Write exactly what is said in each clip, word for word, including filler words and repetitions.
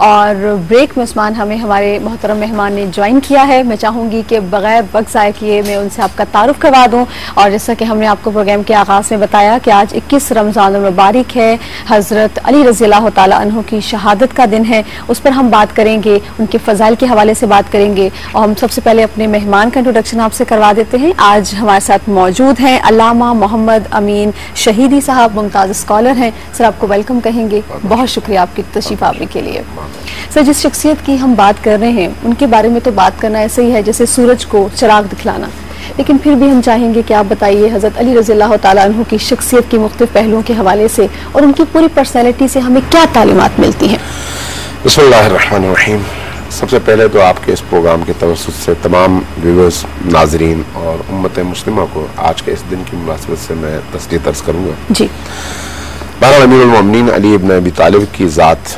और ब्रेक में उस्मान हमें हमारे मोहतरम मेहमान ने ज्वाइन किया है। मैं चाहूँगी कि बगैर वक्त ज़ाय किए मैं उनसे आपका तारुफ करवा दूँ। और जैसा कि हमने आपको प्रोग्राम के आगाज़ में बताया कि आज इक्कीस रमज़ान मुबारक है, हज़रत अली रज़ियल्लाहु ताला अन्हु की शहादत का दिन है। उस पर हम बात करेंगे, उनके फ़ज़ाइल के हवाले से बात करेंगे। और हम सबसे पहले अपने मेहमान का इंट्रोडक्शन आपसे करवा देते हैं। आज हमारे साथ मौजूद हैं अल्लामा मोहम्मद अमीन शहीदी साहब, मुमताज़ स्कॉलर हैं। सर आपको वेलकम कहेंगे, बहुत शुक्रिया आपकी तशरीफ़ आवरी के लिए। सर जिस शख्सियत की हम बात कर रहे हैं उनके बारे में तो बात करना ऐसे ही है जैसे सूरज को चिराग दिखलाना, लेकिन फिर भी हम चाहेंगे कि आप बताइए हज़रत अली रज़ियल्लाहु ताला अन्हु की शख्सियत के मुख्तलिफ पहलुओं के हवाले से और उनकी पूरी पर्सनैलिटी से हमें क्या तालीमात मिलती हैं। बिस्मिल्लाहिर्रहमानिर्रहीम। सबसे पहले तो आपके इस प्रोग्राम के तवस्सुत से तमाम व्यूअर्स, नाजरीन और उम्मत मुस्लिमा को आज के इस दिन की मुनासिबत से मैं तस्लीत अर्ज़ करूँगा। जी बहरहाल अमीरुल मोमिनीन अली इब्न अबी तालिब की ज़ात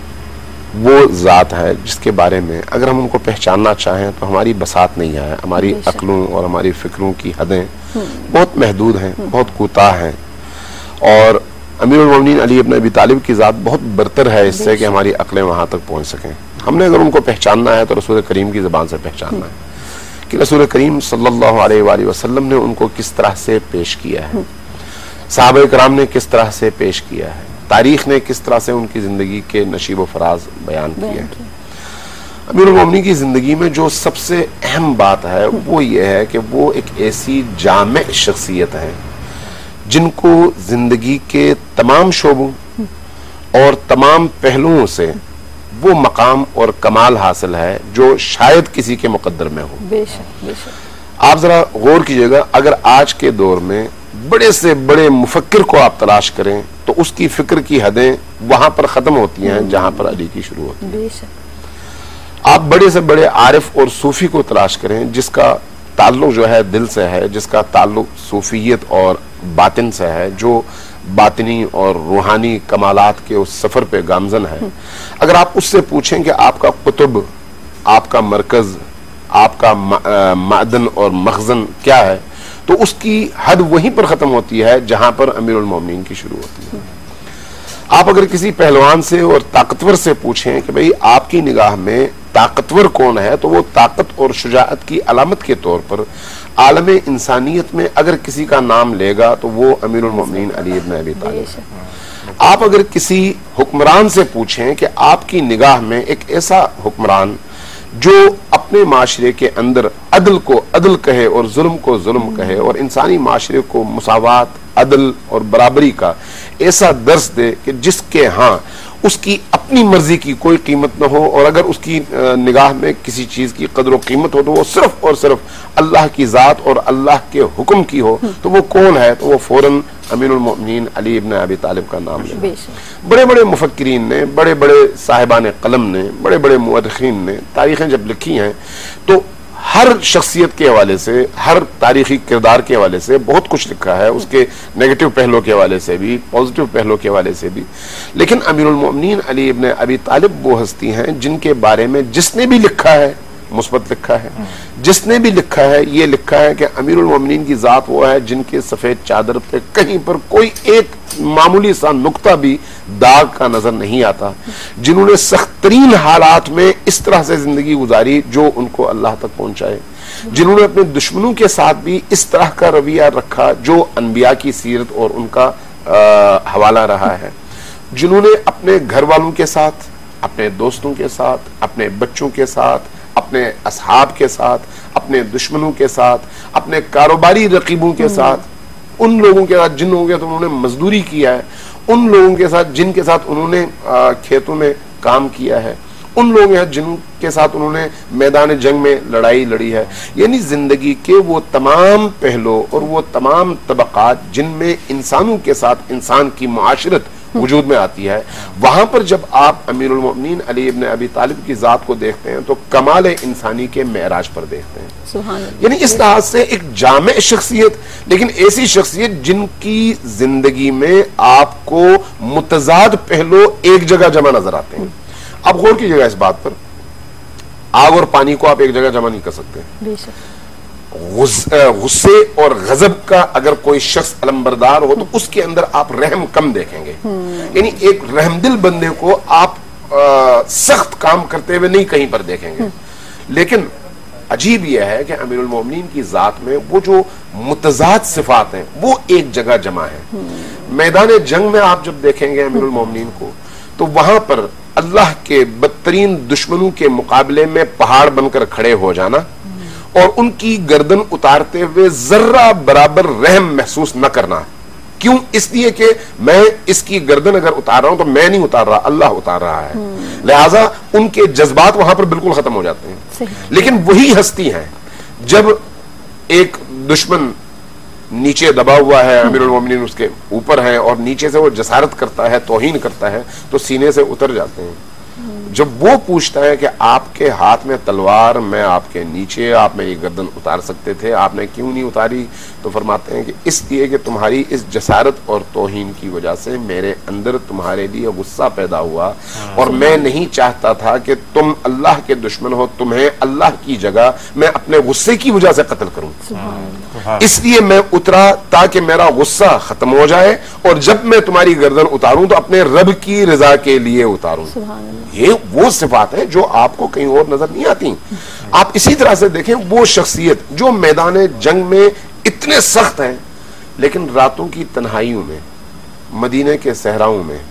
वो ज़ात है जिसके बारे में अगर हम उनको पहचानना चाहें तो हमारी बसात नहीं है। हमारी अक्लों और हमारी फ़िक्रों की हदें बहुत महदूद हैं, बहुत कोताह हैं। और अमीरुल मोमिनीन अली इब्न अबी तालिब की ज़ात बहुत बरतर है इससे कि हमारी अक्लें वहाँ तक पहुँच सकें। हमने अगर उनको पहचानना है तो रसूल करीम की ज़बान से पहचानना है कि रसूल करीम सल्लल्लाहु अलैहि वसल्लम ने उनको किस तरह से पेश किया है, सहाबा कराम ने किस तरह से पेश किया है, तारीख ने किस तरह से उनकी जिंदगी के नशीब व फराज बयान किए हैं। अमीरुल मोमिनीन की जिंदगी में जो सबसे अहम बात है वो ये है कि वो एक ऐसी जामे शख्सियत है जिनको जिंदगी के तमाम शोबों और तमाम पहलुओं से वो मकाम और कमाल हासिल है जो शायद किसी के मुकद्दर में हो। बेशक बेशक। आप जरा गौर कीजिएगा, अगर आज के दौर में बड़े से बड़े मुफक्किर को आप तलाश करें तो उसकी फिक्र की हदें वहां पर खत्म होती हैं जहां पर अली की शुरू होती है। आप बड़े से बड़े आरिफ और सूफी को तलाश करें जिसका ताल्लुक जो है दिल से है, जिसका ताल्लुक सूफियत और बातिन से है, जो बातिनी और रूहानी कमालात के उस सफर पे गामजन है। अगर आप उससे पूछें कि आपका कुतुब, आपका मरकज, आपका मादन और मखजन क्या है, तो उसकी हद वहीं पर खत्म होती है जहां पर अमीरुल मोमिनीन की शुरू होती है। आप अगर किसी पहलवान से और ताकतवर से पूछें कि भाई आपकी निगाह में ताकतवर कौन है, तो वो ताकत और शुजाअत की अलामत के तौर पर आलमे इंसानियत में अगर किसी का नाम लेगा तो वो अमीरुल मोमिनीन अली इब्न अबी तालिब। आप अगर किसी हुक्मरान से पूछें कि आपकी निगाह में एक ऐसा हुक्मरान जो अपने माशरे के अंदर अदल को अदल कहे और जुल्म को जुल्म कहे और इंसानी माशरे को मुसावात, अदल और बराबरी का ऐसा दर्स दे कि जिसके यहाँ उसकी अपनी मर्जी की कोई कीमत न हो और अगर उसकी निगाह में किसी चीज की कदर कीमत हो तो वो सिर्फ और सिर्फ अल्लाह की जात और अल्लाह के हुक्म की हो, तो वो कौन है? तो वो फौरन अमीरुल मोमिनीन अली इब्न अबी तालिब का नाम ले। बड़े बड़े मुफक्किरीन ने, बड़े बड़े साहिबान कलम ने, बड़े बड़े मुअर्रिखीन ने तारीखें जब लिखी हैं तो हर शख्सियत के हवाले से, हर तारीखी किरदार के हवाले से बहुत कुछ लिखा है, उसके नेगेटिव पहलुओं के हवाले से भी, पॉजिटिव पहलुओं के हवाले से भी। लेकिन अमीरुल मोमिनीन अली इब्न अबी तालिब वो हस्ती हैं जिनके बारे में जिसने भी लिखा है मुस्बत लिखा है, जिसने भी लिखा है ये लिखा है कि अमीरुल मोमिनीन की जात वो है जिनके सफेद चादर पे कहीं पर कोई एक मामूली सा नुक्ता भी दाग का नजर नहीं आता, जिन्होंने सख्त तरीन हालात में इस तरह से जिंदगी गुजारी जो उनको अल्लाह तक पहुंचाए, जिन्होंने अपने दुश्मनों के साथ भी इस तरह का रवैया रखा जो अनबिया की सीरत और उनका आ, हवाला रहा है, जिन्होंने अपने घर वालों के साथ, अपने दोस्तों के साथ, अपने बच्चों के साथ, अपने असहाब के साथ, अपने दुश्मनों के साथ, अपने कारोबारी रकीबों के साथ, उन लोगों के साथ जिन लोगों के साथ उन्होंने मजदूरी किया है, उन लोगों के साथ जिनके साथ उन्होंने खेतों में काम किया है, उन लोगों के जिनके साथ उन्होंने मैदान जंग में लड़ाई लड़ी है, यानी जिंदगी के वो तमाम पहलू और वो तमाम तबकात जिनमें इंसानों के साथ इंसान की मुआशरत वजूद में आती है, वहां पर जब आप अमीरुल मोमिनीन अली इब्न अबी तालिब की जात को देखते हैं तो कमाल इंसानी के मेराज पर देखते हैं। यानी इस तरह से एक जामे शख्सियत, लेकिन ऐसी शख्सियत जिनकी जिंदगी में आपको मुतजाद पहलू एक जगह जमा नजर आते हैं। आप गौर कीजिएगा इस बात पर, आग और पानी को आप एक जगह जमा नहीं कर सकते। गुस्से और गजब का अगर कोई शख्स अलंबरदार हो तो उसके अंदर आप रहम कम देखेंगे, यानी एक रहमदिल बंदे को आप आ, सख्त काम करते हुए नहीं कहीं पर देखेंगे। लेकिन अजीब यह है कि अमीरुल मोमिनीन की जात में वो जो मुतजाद सिफात हैं वो एक जगह जमा है। मैदान जंग में आप जब देखेंगे अमीरुल मोमिनीन को, तो वहां पर अल्लाह के बदतरीन दुश्मनों के मुकाबले में पहाड़ बनकर खड़े हो जाना और उनकी गर्दन उतारते हुए जर्रा बराबर रहम महसूस न करना। क्यों? इसलिए कि मैं इसकी गर्दन अगर उतार रहा हूं तो मैं नहीं उतार रहा, अल्लाह उतार रहा है। लिहाजा उनके जज्बात वहां पर बिल्कुल खत्म हो जाते हैं। लेकिन वही हस्ती है जब एक दुश्मन नीचे दबा हुआ है, अमीरुल मोमिनीन उसके ऊपर है और नीचे से वो जसारत करता है, तौहीन करता है, तो सीने से उतर जाते हैं। जब वो पूछता है कि आपके हाथ में तलवार, मैं आपके नीचे, आप मेरी गर्दन उतार सकते थे, आपने क्यों नहीं उतारी? तो फरमाते हैं कि इसलिए कि तुम्हारी इस जसारत और तौहीन की वजह से मेरे अंदर तुम्हारे लिए गुस्सा पैदा हुआ और मैं नहीं चाहता था कि तुम अल्लाह के दुश्मन हो, तुम्हें अल्लाह की जगह मैं अपने गुस्से की वजह से कत्ल करूं। इसलिए मैं उतरा ताकि मेरा गुस्सा खत्म हो जाए और जब मैं तुम्हारी गर्दन उतारूं तो अपने रब की रजा के लिए उतारूं। ये वो सिफात है जो आपको कहीं और नजर नहीं आती। आप इसी तरह से देखें वो शख्सियत जो मैदान जंग में इतने सख्त हैं, लेकिन रातों की तन्हाइयों में, मदीने के सहराओं में,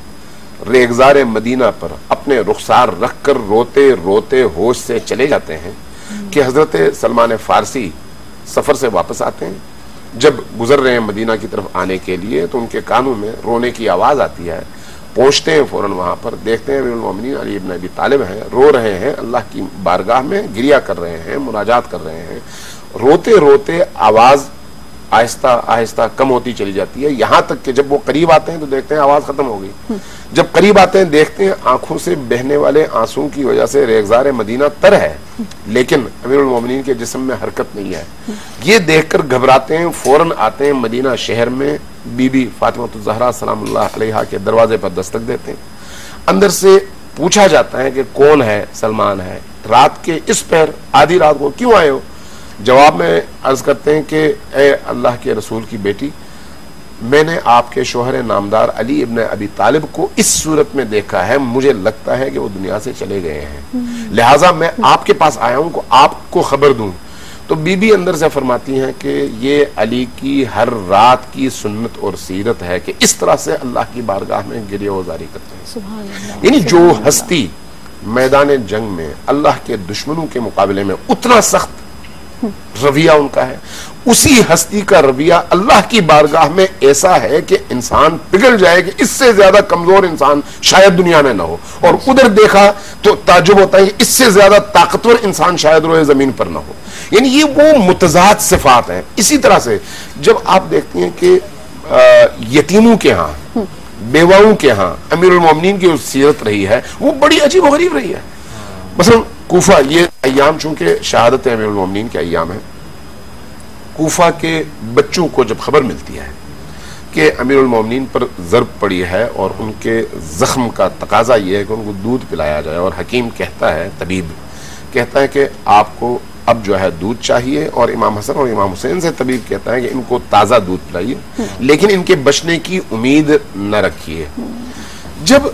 रेगजार मदीना पर अपने रुखसार रखकर रोते रोते होश से चले जाते हैं कि हजरत सलमान फारसी सफर से वापस आते हैं। जब गुजर रहे हैं मदीना की तरफ आने के लिए तो उनके कानों में रोने की आवाज आती है। पहुंचते हैं फौरन वहां पर, देखते हैं अमीरुल मोमिनीन अली इब्न अबी तालिब हैं, रो रहे हैं, अल्लाह की बारगाह में गिरिया कर रहे हैं, मुनाजात कर रहे हैं। रोते रोते आवाज आहिस्ता आहिस्ता कम होती चली जाती है, यहां तक कि जब वो करीब आते हैं तो देखते हैं आवाज खत्म हो गई। जब करीब आते हैं देखते हैं आंखों से बहने वाले आंसू की वजह से रेगजार मदीना तर है, लेकिन अमीरुल मोमिनीन के जिस्म में हरकत नहीं है। ये देखकर घबराते हैं, फौरन आते हैं मदीना शहर में, बीबी फातिमा ज़हरा सलामुल्लाह अलैहा के दरवाजे पर दस्तक देते हैं। अंदर से पूछा जाता है कि कौन है? सलमान है। रात के इस पहर आधी रात को क्यों आए हो? जवाब में अर्ज करते हैं कि ए अल्लाह के रसूल की बेटी, मैंने आपके शोहर नामदार अली इब्न अबी तालिब को इस सूरत में देखा है, मुझे लगता है कि वो दुनिया से चले गए हैं, लिहाजा मैं आपके पास आया हूं को आपको खबर दूं। तो बीबी अंदर से फरमाती हैं कि ये अली की हर रात की सुन्नत और सीरत है कि इस तरह से अल्लाह की बारगाह में गिरिया गुजारी करते हैं। यानी जो हस्ती मैदान जंग में अल्लाह के दुश्मनों के मुकाबले में उतना सख्त रवैया उनका है, उसी हस्ती का रवैया अल्लाह की बारगाह में ऐसा है कि इंसान पिघल जाए कि इससे ज्यादा कमजोर इंसान शायद दुनिया में ना हो। और उधर देखा तो ताज्जुब होता है कि इससे ज्यादा ताकतवर इंसान शायद रोए जमीन पर ना हो। यानी ये वो मुतजाद सिफात है। इसी तरह से जब आप देखती हैं कि यतीमों के यहाँ, बेवाओं के यहाँ अमीरुल मोमिनीन की सीरत रही है वो बड़ी अजीब और गरीब रही है। मसलन कूफा, ये अय्याम चूंकि शहादत अमीरुल मोमिनीन के अय्याम है, कूफा के बच्चों को जब खबर मिलती है कि अमीरुल मोमिनीन पर ज़र्ब पड़ी है और उनके जख्म का तकाजा ये है कि उनको दूध पिलाया जाए, और हकीम कहता है, तबीब कहता है कि आपको अब जो है दूध चाहिए, और इमाम हसन और इमाम हुसैन से तबीब कहता है कि इनको ताज़ा दूध पिलाइए, लेकिन इनके बचने की उम्मीद न रखिए। जब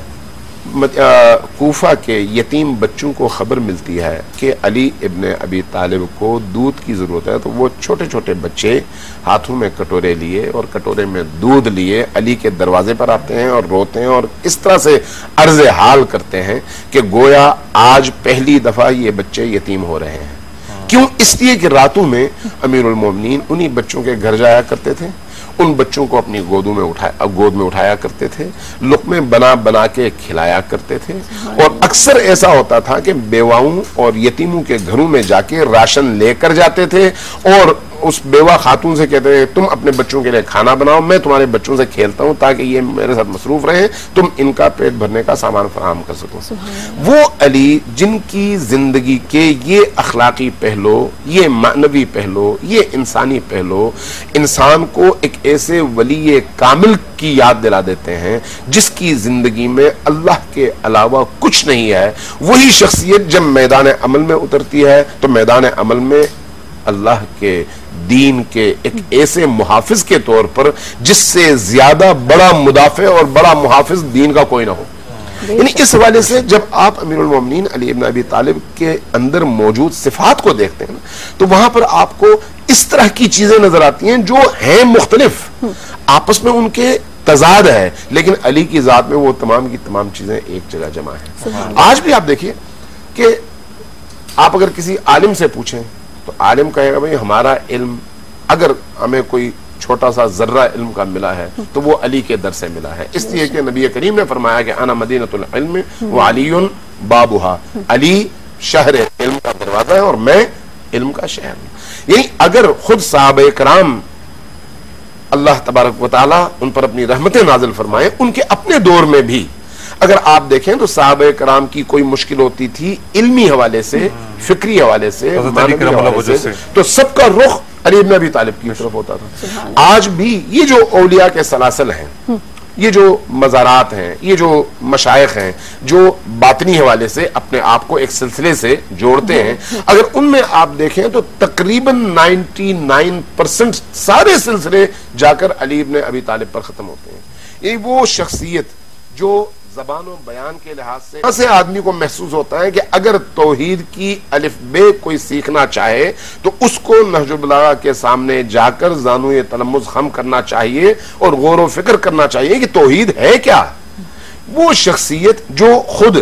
कूफा के यतीम बच्चों को खबर मिलती है कि अली इब्ने अबी तालिब को दूध की जरूरत है, तो वो छोटे छोटे बच्चे हाथों में कटोरे लिए और कटोरे में दूध लिए अली के दरवाजे पर आते हैं और रोते हैं और इस तरह से अर्ज हाल करते हैं कि गोया आज पहली दफा ये बच्चे यतीम हो रहे हैं। क्यों? इसलिए कि रातों में अमीरुल मोमिनीन उन्हीं बच्चों के घर जाया करते थे, उन बच्चों को अपनी गोदों में उठाया गोद में उठाया करते थे, लुक़्मे बना बना के खिलाया करते थे, और अक्सर ऐसा होता था कि बेवाओं और यतीमों के घरों में जाके राशन लेकर जाते थे और उस बेवा खातून से कहते थे तुम अपने बच्चों के लिए खाना बनाओ, मैं तुम्हारे बच्चों से खेलता हूं ताकि ये मेरे साथ मसरूफ रहे, तुम इनका पेट भरने का सामान फराहम कर सको। वो अली जिनकी जिंदगी के ये अखलाकी पहलू, ये मानवी पहलू, ये इंसानी पहलू इंसान को एक ऐसे वली कामिल की याद दिला देते हैं जिसकी जिंदगी में अल्लाह के अलावा कुछ नहीं है। वही शख्सियत जब मैदान अमल में उतरती है तो मैदान अमल में अल्लाह के दीन के एक ऐसे मुहाफिज के तौर पर जिससे ज्यादा बड़ा मुदाफे और बड़ा मुहाफिज दीन का कोई ना हो। यानी इस हवाले से जब आप अमीरुल मोमिनीन अली इब्न अबी तालिब के अंदर मौजूद सिफात को देखते हैं तो वहां पर आपको इस तरह की चीजें नजर आती हैं जो हैं मुख्तलिफ, आपस में उनके तजाद है, लेकिन अली की जात में वो तमाम की तमाम चीजें एक जगह जमा है। आज भी आप देखिए कि आप अगर किसी आलिम से पूछें तो आलिम कहेगा भाई हमारा इल्म, अगर हमें कोई छोटा सा जर्रा इल्म का मिला है तो वो अली के दर से मिला है, इसलिए कि नबी करीम ने फरमाया कि अना मदीनतुल इल्म व अलीयुन बाबुहा, अली शहर इल्म का दरवाजा है और मैं इल्म का शहर हूं। यानी अगर खुद सहाबा कराम अल्लाह तबारक व तआला उन पर अपनी रहमतें नाजिल फरमाए, उनके अपने दौर में भी अगर आप देखें तो सहाबा कराम की कोई मुश्किल होती थी इल्मी हवाले से, फिक्री हवाले से, मानवी हवाले से, तो सबका रुख अली इब्न अबी तालिब की तरफ होता था। आज भी ये जो औलिया के सलासल हैं, ये जो मज़ारात हैं, ये जो मशाइख हैं जो बातनी हवाले से अपने आप को एक सिलसिले से जोड़ते हैं, अगर उनमें आप देखें तो तकरीबन निन्यानवे परसेंट सारे सिलसिले जाकर अली इब्न अबी तालिब पर खत्म होते हैं। ये वो शख्सियत जो ज़बान और बयान के लिहाज से ऐसे आदमी को महसूस होता है कि अगर तौहीद की अलिफ बे कोई सीखना चाहे तो उसको नहजुल बलागा के सामने जाकर ज़ानुए तलम्मुज़ खम करना चाहिए और गौर व फिक्र करना चाहिए कि तौहीद है क्या। वो शख्सियत जो खुद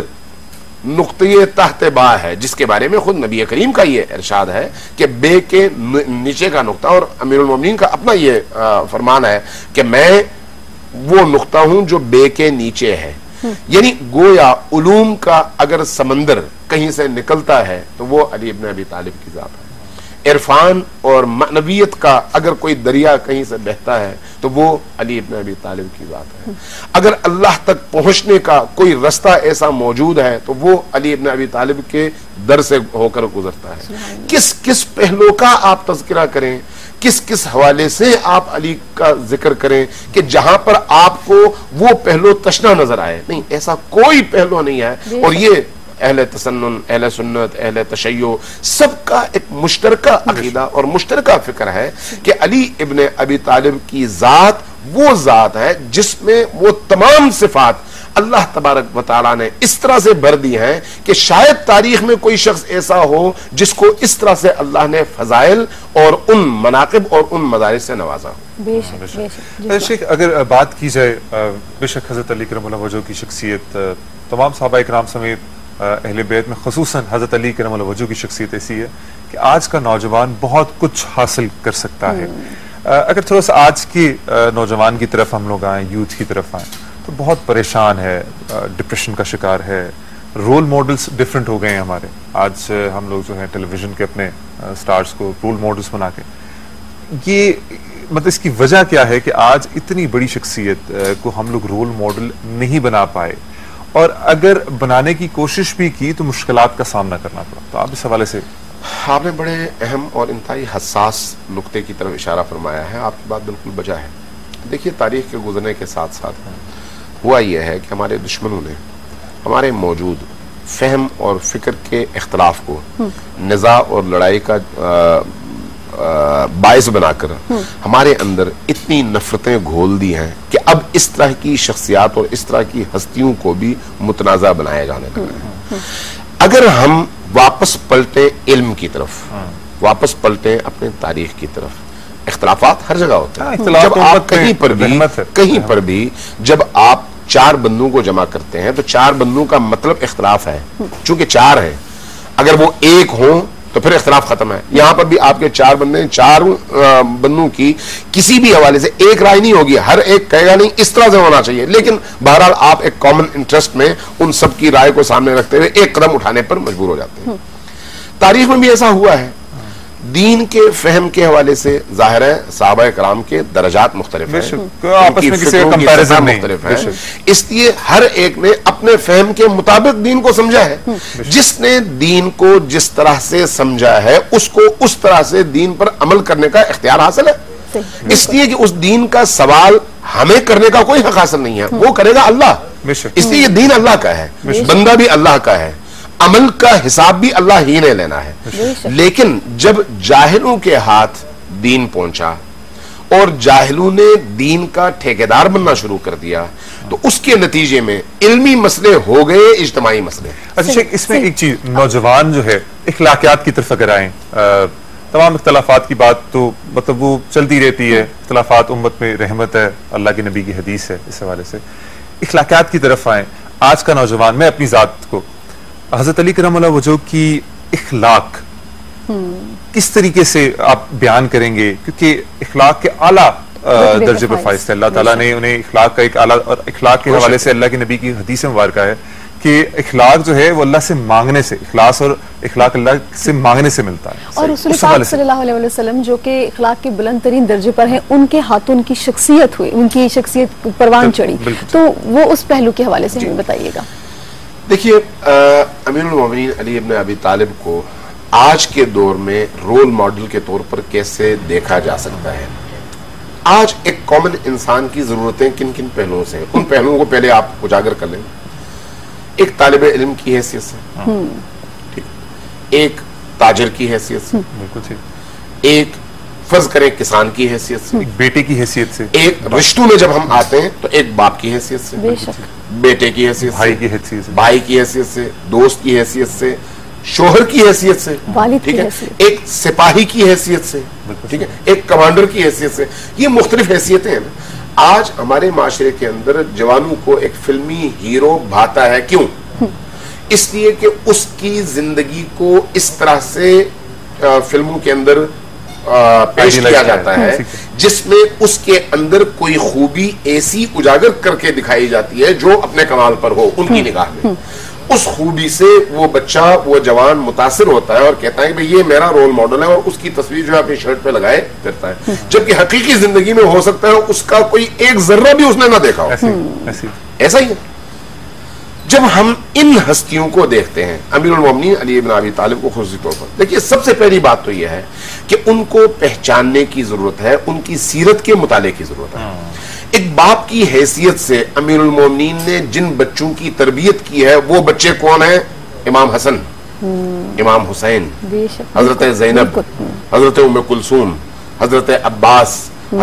नुक्ते तहत बा है, जिसके बारे में खुद नबी करीम का ये इरशाद है कि बे के नीचे का नुक्ता, और अमीरुल मोमिनीन का अपना ये फरमान है कि मैं वो नुक्ता हूं जो बे के नीचे है। यानी गोया उलूम का अगर समंदर कहीं से निकलता है तो वो अली इब्न अबी तालिब की जात है। इरफान और मानवियत का अगर कोई दरिया कहीं से बहता है तो वो अली इब्न अबी तालिब की जात है। अगर अल्लाह तक पहुंचने का कोई रास्ता ऐसा मौजूद है तो वो अली इब्न अबी तालिब के दर से होकर गुजरता है। किस किस पहलू का आप तज़किरा करें, किस किस हवाले से आप अली का जिक्र करें कि जहां पर आपको वो पहलू तशना नजर आए, नहीं ऐसा कोई पहलू नहीं है। और ये अहले तसन्नुन, अहले सुन्नत, अहले तशय्यो सबका एक मुश्तरका अकीदा और मुश्तरका फिक्र है कि अली इब्न अबी तालिब की जात वो जात है जिसमें वो तमाम सिफात अल्लाह तबारक व तआला ने इस तरह से भर दी हैं कि शायद तारीख में कोई शख्स ऐसा हो जिसको इस तरह से अल्लाह ने फजाइल और उन मनाकिब और उन मदारिस से नवाजा हो। बेशक शेख, अगर बात की जाए बेशक हजरत अली करम वजह की शख्सियत तमाम सहाबा इकराम समेत अहले बैत में खुसूसन हजरत अली करम वजह की शख्सियत ऐसी है कि आज का नौजवान बहुत कुछ हासिल कर सकता है। अगर थोड़ा सा आज की नौजवान की तरफ हम लोग आए, यूथ की तरफ आए, तो बहुत परेशान है, डिप्रेशन का शिकार है, रोल मॉडल्स डिफरेंट हो गए हैं हमारे। आज हम लोग जो है टेलीविजन के अपने स्टार्स को रोल मॉडल्स बना के, ये मतलब इसकी वजह क्या है कि आज इतनी बड़ी शख्सियत को हम लोग रोल मॉडल नहीं बना पाए, और अगर बनाने की कोशिश भी की तो मुश्किलात का सामना करना पड़ा। तो आप इस हवाले से आपने बड़े अहम और इंतहाई हसास नुक्ते की तरफ इशारा फरमाया है। आपकी बात बिल्कुल बजा है। देखिए, तारीख के गुजरने के साथ साथ हुआ यह है कि हमारे दुश्मनों ने हमारे मौजूद फहम और फिक्र के इख्तलाफ को निज़ा और लड़ाई का बायस बनाकर हमारे अंदर इतनी नफरतें घोल दी हैं कि अब इस तरह की शख्सियात और इस तरह की हस्तियों को भी मुतनाज़ा बनाया जाने लगा है। अगर हम वापस पलटे इल्म की तरफ, वापस पलटे अपने तारीख की तरफ, इख्तलाफात हर जगह होते हैं। जब आप कहीं पर भी कहीं पर भी जब आप चार बंदों को जमा करते हैं तो चार बंदों का मतलब इख्तलाफ है, चूंकि चार है। अगर वो एक हो तो फिर इख्तलाफ खत्म है। यहां पर भी आपके चार बंदे, चार बंदों की किसी भी हवाले से एक राय नहीं होगी, हर एक कहेगा नहीं इस तरह से होना चाहिए, लेकिन बहरहाल आप एक कॉमन इंटरेस्ट में उन सब की राय को सामने रखते हुए एक कदम उठाने पर मजबूर हो जाते हैं। तारीख में भी ऐसा हुआ है। दीन के फहम के हवाले से जाहिर है सहाबा कराम के दरजात मुख्तलिफ हैं, आपस में किसी का कंपैरिजन मुख्तलिफ है, इसलिए हर एक ने अपने फहम के मुताबिक दीन को समझा है। जिसने दीन को जिस तरह से समझा है उसको उस तरह से दीन पर अमल करने का इख्तियार हासिल है, इसलिए कि उस दीन का सवाल हमें करने का कोई हक हासिल नहीं है, वो करेगा अल्लाह। इसलिए ये दीन अल्लाह का है, बंदा भी अल्लाह का है, अमल का हिसाब भी अल्लाह ही ने लेना है। लेकिन जब जाहिलों के हाथ दीन पहुंचा और जाहिलों ने दीन का ठेकेदार बनना शुरू कर दिया, तो उसके नतीजे में इल्मी मसले हो गए इज्तिमाई मसले। अच्छा शेख, इसमें एक चीज, नौजवान जो है इखलाकियात की तरफ अगर आए, तमाम इख्तलाफात की बात तो मतलब वो चलती रहती है, इख्तलाफात उम्मत में रहमत है, अल्लाह के नबी की हदीस है, इस हवाले से इखलाकियात की तरफ आए। आज का नौजवान, मैं अपनी जात को हजरत अली करम वजह की इखलाक किस तरीके से आप बयान करेंगे, क्योंकि इखलाक के आला दर्जे पर फाइज थे, अल्लाह ताला ने उन्हें इखलाक का एक आला, और इखलाक के हवाले से अल्लाह के नबी की हदीस मुबारक है कि इखलाक जो है वो अल्लाह से मांगने से, इखलास और इखलाक अल्लाह से मांगने से मिलता है। और रसूल पाक सल्लल्लाहु अलैहि वसल्लम जो कि इखलाक के बुलंद तरीन दर्जे पर हैं, उनके हाथों उनकी शख्सियत हुई, उनकी शख्सियत परवान चढ़ी, तो वो उस पहलू के हवाले से हमें बताइएगा। देखिए, अमीरुल मोमिनीन अली इब्न अबी तालिब को आज के दौर में रोल मॉडल के तौर पर कैसे देखा जा सकता है? आज एक कॉमन इंसान की जरूरतें किन किन पहलुओं से, उन पहलुओं को पहले आप उजागर कर लें। एक तालिब इल्म की हैसियत से, ठीक, एक ताजर की हैसियत से, बिल्कुल ठीक, एक फर्ज करें किसान की हैसियत से, एक बेटे की हैसियत से, एक रिश्तों में जब हम आते हैं तो एक बाप की हैसियत से, बेटे की हैसियत से, भाई की हैसियत से, भाई की हैसियत से, दोस्त की हैसियत से, शोहर की हैसियत से, ठीक है, एक सिपाही की हैसियत से, ठीक है, एक कमांडर की हैसियत से। ये मुख्तलिफ हैसियतें हैं। आज हमारे माशरे के अंदर जवानों को एक फिल्मी हीरो भाता है, क्यों? इसलिए कि उसकी जिंदगी को इस तरह से आ, फिल्मों के अंदर आ, पेश किया जाता है जिसमें उसके अंदर कोई खूबी ऐसी उजागर करके दिखाई जाती है जो अपने कमाल पर हो उनकी निगाह में। उस खूबी से वो बच्चा, वो जवान मुतासिर होता है और कहता है कि भाई ये मेरा रोल मॉडल है, और उसकी तस्वीर जो है अपनी शर्ट पे लगाए फिरता है, जबकि हकीकी जिंदगी में हो सकता है उसका कोई एक जर्रा भी उसने ना देखा हो। ऐसी, ऐसी। ऐसा ही है। जब हम इन हस्तियों को देखते हैं, अमीरुल मोमिनीन अली इब्न अबी तालिब को खुसूसी तौर पर देखिए, सबसे पहली बात तो यह है कि उनको पहचानने की जरूरत है, उनकी सीरत के मुताले की जरूरत है। एक बाप की हैसियत से अमीरुल मोमिनीन ने जिन बच्चों की तरबियत की है वो बच्चे कौन है? इमाम हसन, इमाम हुसैन, हजरत जैनब, हजरत उम्मे कुलसूम, हजरत अब्बास,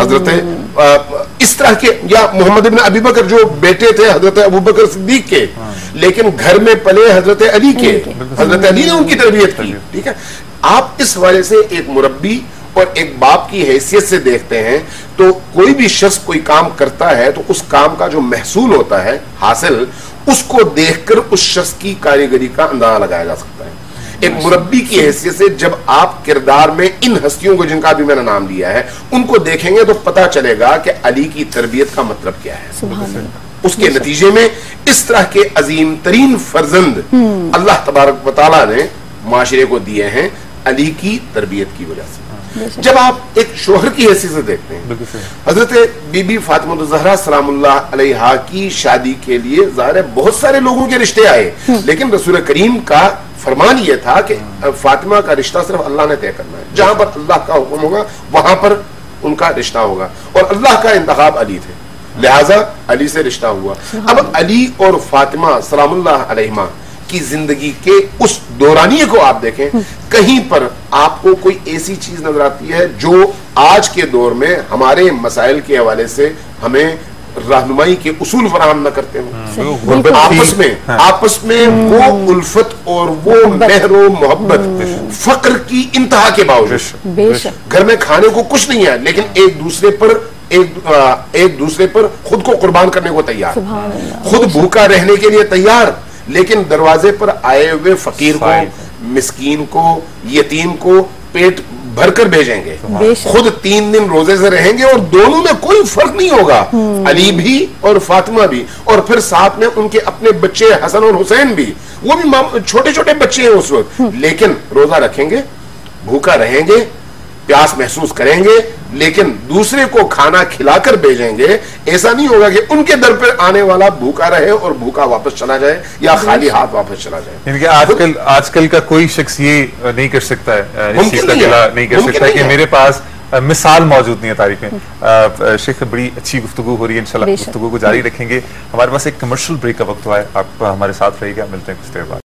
हजरत इस तरह के, या मोहम्मद इब्न अबी बकर जो बेटे थे हजरत अबू बकर सिद्दीक के, लेकिन घर में पले हजरत अली के, हजरत अली ने उनकी तरबियत की। ठीक है, आप इस हवाले से एक मुरब्बी और एक बाप की हैसियत से देखते हैं तो कोई भी शख्स कोई काम करता है तो उस काम का जो महसूल होता है हासिल, उसको देखकर उस शख्स की कारीगरी का अंदाजा लगाया जा सकता है। एक मुरब्बी की हैसियत से जब आप किरदार में इन हस्तियों को, जिनका भी मैंने नाम लिया है, उनको देखेंगे तो पता चलेगा कि अली की तरबियत का मतलब क्या है। उसके नतीजे में इस तरह के अजीम तरीन फर्जंद अल्लाह तबारक व तआला ने माशरे को दिए हैं अली की तरबियत की वजह से। जब आप एक शोहर की हैसियत से देखते हैं, हजरत बीबी फातिमा ज़हरा सलामुल्लाह अलैहा की शादी के लिए ज़ाहिर है बहुत सारे लोगों के रिश्ते आए, लेकिन रसूल करीम का फरमान यह था कि फातिमा का रिश्ता सिर्फ अल्लाह ने तय करना है, जहां पर अल्लाह का हुक्म होगा वहां पर उनका रिश्ता होगा, और अल्लाह का इंतखाब अली थे, लिहाजा अली से रिश्ता हुआ। अब अली और फातिमा सलामुल्लाह अलैहिमा की जिंदगी के उस दौरानिये को आप देखें, कहीं पर आपको कोई ऐसी चीज नजर आती है जो आज के दौर में हमारे मसाइल के हवाले से हमें रहनुमाई के उसूल फराहम न करते हो। आपस में हाँ। आपस में वो उल्फत और वो मेहरो मोहब्बत फक्र की इंतहा के बावजूद, घर में खाने को कुछ नहीं है लेकिन एक दूसरे पर एक, आ, एक दूसरे पर खुद को कुर्बान करने को तैयार, खुद भूखा रहने के लिए तैयार, लेकिन दरवाजे पर आए हुए फकीर को, मिस्कीन को, यतीम को पेट भरकर भेजेंगे, खुद तीन दिन रोजे से रहेंगे और दोनों में कोई फर्क नहीं होगा, अली भी और फातिमा भी, और फिर साथ में उनके अपने बच्चे हसन और हुसैन भी, वो भी छोटे छोटे बच्चे हैं उस वक्त, लेकिन रोजा रखेंगे, भूखा रहेंगे, प्यास महसूस करेंगे, लेकिन दूसरे को खाना खिलाकर भेजेंगे। ऐसा नहीं होगा कि उनके दर पर आने वाला भूखा रहे और भूखा वापस चला जाए या खाली हाथ वापस चला जाए। यानी कि आजकल आजकल का कोई शख्स ये नहीं कर सकता है, इस चीज का गिला नहीं कर सकता है कि मेरे पास मिसाल मौजूद नहीं है तारीख में। शेख, बड़ी अच्छी गुफ्तगू हो रही है, इंशाल्लाह गुफ्तगू को जारी रखेंगे। हमारे पास एक कमर्शियल ब्रेक का वक्त हुआ है, आप हमारे साथ रहिएगा, मिलते हैं कुछ देर बाद।